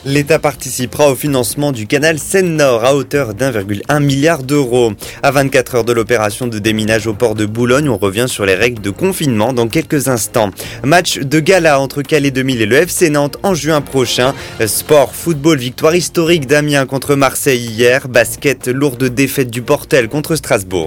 L'État participera au financement du canal Seine-Nord à hauteur d'1,1 milliard d'euros. À 24 heures de l'opération de déminage au port de Boulogne, on revient sur les règles de confinement dans quelques instants. Match de gala entre Calais 2000 et le FC Nantes en juin prochain. Sport, football, victoire historique d'Amiens contre Marseille hier. Basket, lourde défaite du Portel contre Strasbourg.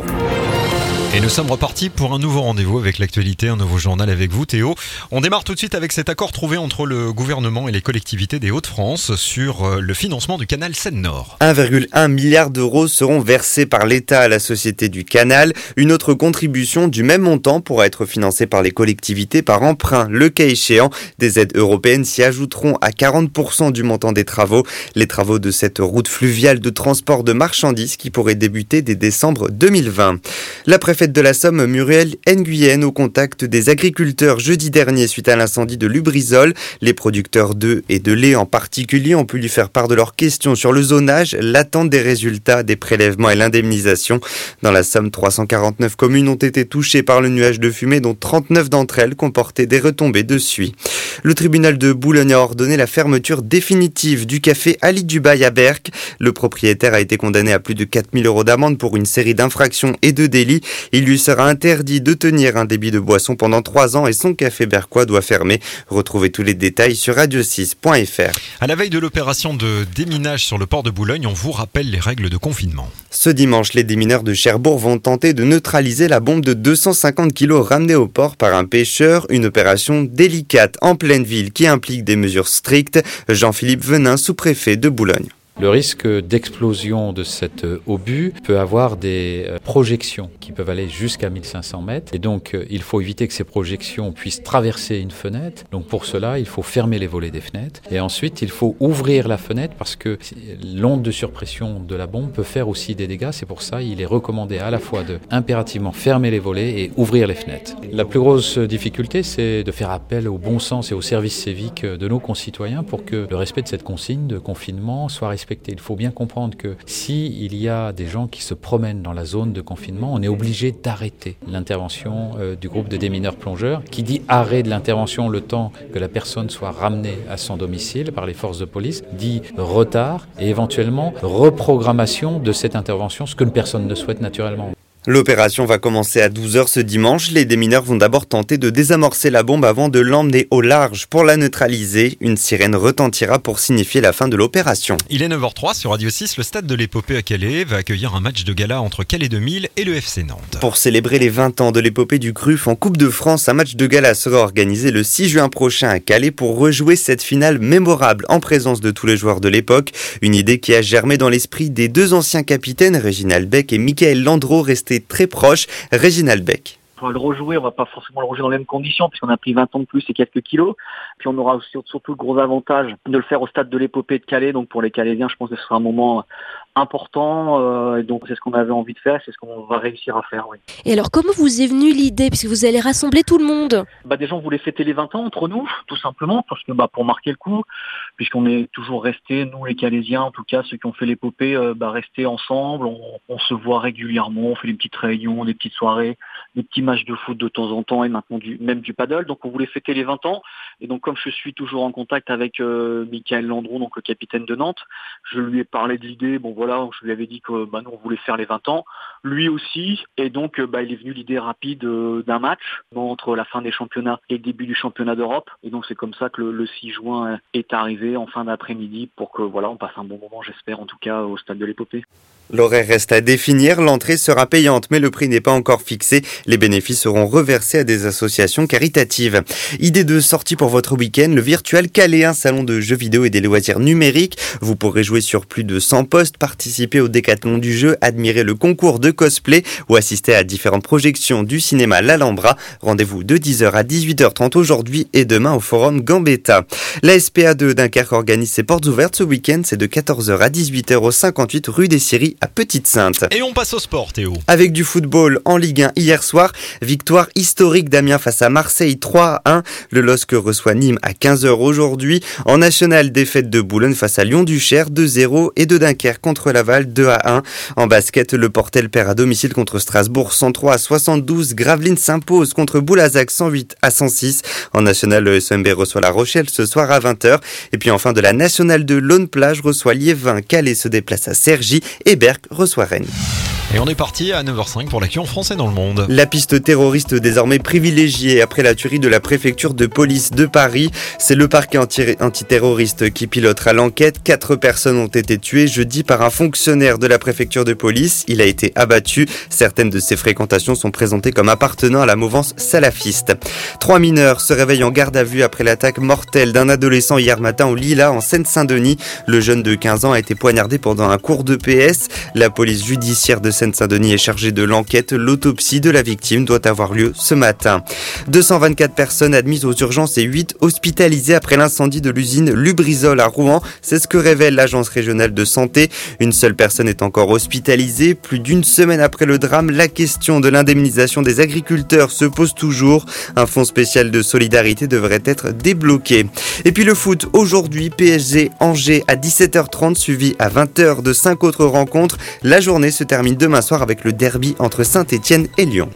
Et nous sommes repartis pour un nouveau rendez-vous avec l'actualité, un nouveau journal avec vous Théo. On démarre tout de suite avec cet accord trouvé entre le gouvernement et les collectivités des Hauts-de-France sur le financement du canal Seine-Nord. 1,1 milliard d'euros seront versés par l'État à la Société du Canal. Une autre contribution du même montant pourra être financée par les collectivités par emprunt. Le cas échéant, des aides européennes s'y ajouteront à 40% du montant des travaux. Les travaux de cette route fluviale de transport de marchandises qui pourrait débuter dès décembre 2020. La préfète de la Somme, Muriel Nguyen, au contact des agriculteurs jeudi dernier suite à l'incendie de Lubrizol. Les producteurs d'œufs et de lait en particulier ont pu lui faire part de leurs questions sur le zonage, l'attente des résultats des prélèvements et l'indemnisation. Dans la Somme, 349 communes ont été touchées par le nuage de fumée, dont 39 d'entre elles comportaient des retombées de suie. Le tribunal de Boulogne a ordonné la fermeture définitive du café Ali Dubaï à Berck. Le propriétaire a été condamné à plus de 4 000 € d'amende pour une série d'infractions et de délits. Il lui sera interdit de tenir un débit de boisson pendant 3 ans et son café berquois doit fermer. Retrouvez tous les détails sur radio6.fr. À la veille de l'opération de déminage sur le port de Boulogne, on vous rappelle les règles de confinement. Ce dimanche, les démineurs de Cherbourg vont tenter de neutraliser la bombe de 250 kg ramenée au port par un pêcheur. Une opération délicate en pleine ville qui implique des mesures strictes. Jean-Philippe Venin, sous-préfet de Boulogne. Le risque d'explosion de cet obus peut avoir des projections qui peuvent aller jusqu'à 1500 mètres. Et donc, il faut éviter que ces projections puissent traverser une fenêtre. Donc, pour cela, il faut fermer les volets des fenêtres. Et ensuite, il faut ouvrir la fenêtre parce que l'onde de surpression de la bombe peut faire aussi des dégâts. C'est pour ça qu'il est recommandé à la fois de impérativement fermer les volets et ouvrir les fenêtres. La plus grosse difficulté, c'est de faire appel au bon sens et au service civique de nos concitoyens pour que le respect de cette consigne de confinement soit respecté. Il faut bien comprendre que s'il y a des gens qui se promènent dans la zone de confinement, on est obligé d'arrêter l'intervention du groupe de démineurs plongeurs qui dit arrêt de l'intervention le temps que la personne soit ramenée à son domicile par les forces de police, dit retard et éventuellement reprogrammation de cette intervention, ce que personne ne souhaite naturellement. L'opération va commencer à 12h ce dimanche. Les démineurs vont d'abord tenter de désamorcer la bombe avant de l'emmener au large pour la neutraliser. Une sirène retentira pour signifier la fin de l'opération. Il est 9h03 sur Radio 6. Le stade de l'Épopée à Calais va accueillir un match de gala entre Calais 2000 et le FC Nantes. Pour célébrer les 20 ans de l'Épopée du Cruf en Coupe de France, un match de gala sera organisé le 6 juin prochain à Calais pour rejouer cette finale mémorable en présence de tous les joueurs de l'époque. Une idée qui a germé dans l'esprit des deux anciens capitaines, Réginald Beck et Michael Landreau, restés très proche. Réginald Beck. On va le rejouer, on va pas forcément le rejouer dans les mêmes conditions puisqu'on a pris 20 ans de plus et quelques kilos. Puis on aura aussi, surtout le gros avantage de le faire au stade de l'Épopée de Calais. Donc pour les Calaisiens, je pense que ce sera un moment important. Et donc c'est ce qu'on avait envie de faire, c'est ce qu'on va réussir à faire. Oui. Et alors comment vous est venue l'idée, puisque vous allez rassembler tout le monde? Déjà on voulait fêter les 20 ans entre nous, tout simplement, parce que pour marquer le coup, puisqu'on est toujours restés, nous les Calaisiens, en tout cas ceux qui ont fait l'Épopée, restés ensemble, on se voit régulièrement, on fait des petites réunions, des petites soirées, des petits matchs de foot de temps en temps et maintenant même du paddle. Donc on voulait fêter les 20 ans. Et donc comme je suis toujours en contact avec Michael Landreau, donc le capitaine de Nantes, je lui ai parlé de l'idée. Je lui avais dit que nous on voulait faire les 20 ans. Lui aussi. Et donc il est venu l'idée rapide d'un match entre la fin des championnats et le début du championnat d'Europe. Et donc c'est comme ça que le 6 juin est arrivé en fin d'après-midi pour que on passe un bon moment, j'espère en tout cas, au stade de l'Épopée. L'horaire reste à définir, l'entrée sera payante mais le prix n'est pas encore fixé. Les bénéfices seront reversés à des associations caritatives. Idée de sortie pour votre week-end, le Virtual Calais, un salon de jeux vidéo et des loisirs numériques. Vous pourrez jouer sur plus de 100 postes, participer au décathlon du jeu, admirer le concours de cosplay ou assister à différentes projections du cinéma L'Alhambra. Rendez-vous de 10h à 18h30 aujourd'hui et demain au forum Gambetta. La SPA de Dunkerque organise ses portes ouvertes ce week-end, c'est de 14h à 18h au 58 rue des Scieries à Petite-Sainte. Et on passe au sport, Théo. Avec du football en Ligue 1 hier soir, Victoire historique d'Amiens face à Marseille 3-1. Le LOSC reçoit Nîmes à 15h aujourd'hui. En national, défaite de Boulogne face à Lyon-Duchère 2-0 et de Dunkerque contre Laval 2-1. En basket, le Portel perd à domicile contre Strasbourg 103-72. Gravelines s'impose contre Boulazac 108-106. En national, le SMB reçoit La Rochelle ce soir à 20h. Et puis enfin de la nationale de Laune-Plage reçoit Liévin. Calais se déplace à Cergy et Berck reçoit Rennes. Et on est parti à 9h05 pour l'actu en français dans le monde. La piste terroriste désormais privilégiée après la tuerie de la préfecture de police de Paris. C'est le parquet antiterroriste qui pilotera l'enquête. 4 personnes ont été tuées jeudi par un fonctionnaire de la préfecture de police. Il a été abattu. Certaines de ses fréquentations sont présentées comme appartenant à la mouvance salafiste. 3 mineurs se réveillent en garde à vue après l'attaque mortelle d'un adolescent hier matin au Lilas en Seine-Saint-Denis. Le jeune de 15 ans a été poignardé pendant un cours de PS. La police judiciaire de Seine-Saint-Denis est chargée de l'enquête. L'autopsie de la victime doit avoir lieu ce matin. 224 personnes admises aux urgences et 8 hospitalisées après l'incendie de l'usine Lubrizol à Rouen. C'est ce que révèle l'agence régionale de santé. Une seule personne est encore hospitalisée. Plus d'une semaine après le drame, la question de l'indemnisation des agriculteurs se pose toujours. Un fonds spécial de solidarité devrait être débloqué. Et puis le foot, aujourd'hui, PSG Angers à 17h30, suivi à 20h de 5 autres rencontres. La journée se termine demain soir avec le derby entre Saint-Etienne et Lyon.